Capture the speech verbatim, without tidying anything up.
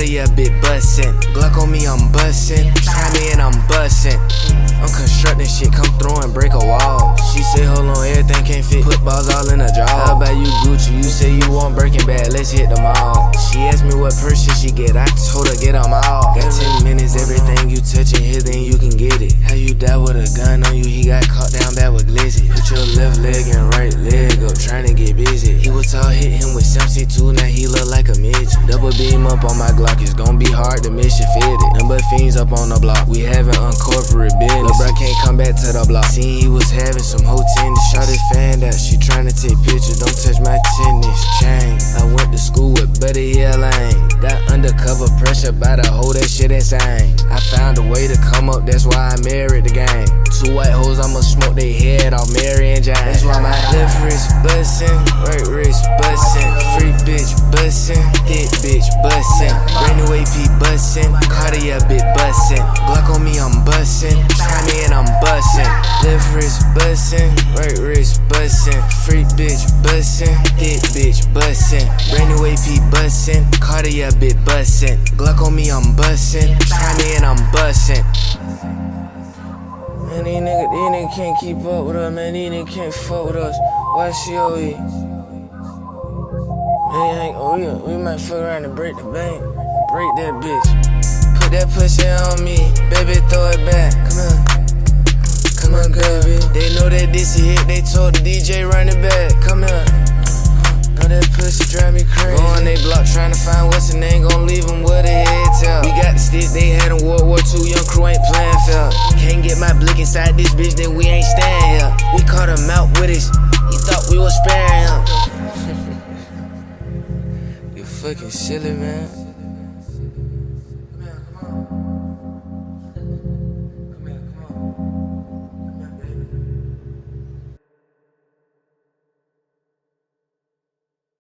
Cartier bit bustin'. Glock on me, I'm bustin'. Try me and I'm bustin'. I'm constructing shit, come through and break a wall. She say, hold on, everything can't fit. Put balls all in a jar. How about you Gucci? You say you want Birkin bag, let's hit the mall. She asked me what purse she get, I told her get them all. Got ten minutes, everything you touchin' here, then you can get it. How you die with a gun on you, he got caught down bad with glizzy. Put your left leg and right leg up, tryna get busy. He was tall, hit him with seventy-two, now he look like a midget. Double beam up on my Glock, it's gon' be hard to miss you fit it. Number fiends up on the block, we having uncorporate business. Lil' bro can't come back to the block. Seen he was having some whole tennis. Shot his fan out, she tryna take pictures, don't touch my tennis chain. I went to school with Buddy Hill Lane. Got undercover pressure by the hoe, that shit insane. I found a way to come up, that's why I married the game. Two white hoes, I'ma smoke they head off Mary and Jane. That's why my left wrist bustin', right wrist bustin'. Free bitch bustin', thick bitch bustin'. Brand new A P bustin', Cartier bit bustin'. Glock on me, I'm bustin'. Try me and I'm bustin'. Left wrist bustin', right wrist bustin'. Free bitch bustin', thick bitch bustin'. Brand new A P bustin', Cartier bit bustin'. Glock on me, I'm bustin'. Try me and I'm bustin'. Man, these niggas, these niggas can't keep up with us, man. These niggas can't fuck with us. Why she over here? Man, oh, we, we might fuck around and break the bank. Break that bitch. Put that pussy on me, baby, throw it back. Come on. Come on, girl, bitch. They know that this hit, they told the D J run it back. Come here. Know that pussy drive me crazy. Go on they block trying to find what's the name, gon' leave them with a head tell. We got the stick they had in World War Two, young crew ain't playing fair. Can't get my blick inside this bitch, then we ain't staying here. We caught him out with us, he thought we was sparing him. You fucking silly, man.